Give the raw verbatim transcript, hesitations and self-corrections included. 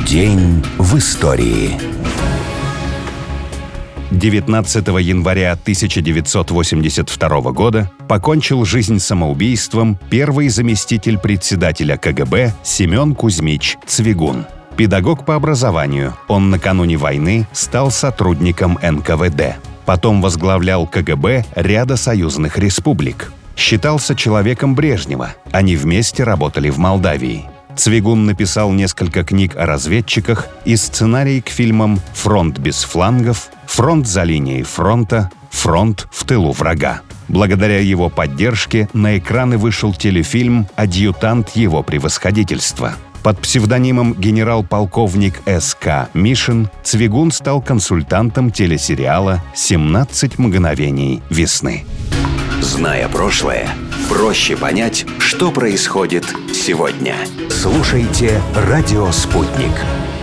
День в истории. девятнадцатого января тысяча девятьсот восемьдесят второго года покончил жизнь самоубийством первый заместитель председателя ка гэ бэ Семен Кузьмич Цвигун. Педагог по образованию, он накануне войны стал сотрудником эн ка вэ дэ. Потом возглавлял ка гэ бэ ряда союзных республик. Считался человеком Брежнева, они вместе работали в Молдавии. Цвигун написал несколько книг о разведчиках и сценарий к фильмам «Фронт без флангов», «Фронт за линией фронта», «Фронт в тылу врага». Благодаря его поддержке на экраны вышел телефильм «Адъютант его превосходительства». Под псевдонимом генерал-полковник эс ка Мишин Цвигун стал консультантом телесериала «семнадцать мгновений весны». Зная прошлое, проще понять, что происходит сегодня. Слушайте «Радио Спутник».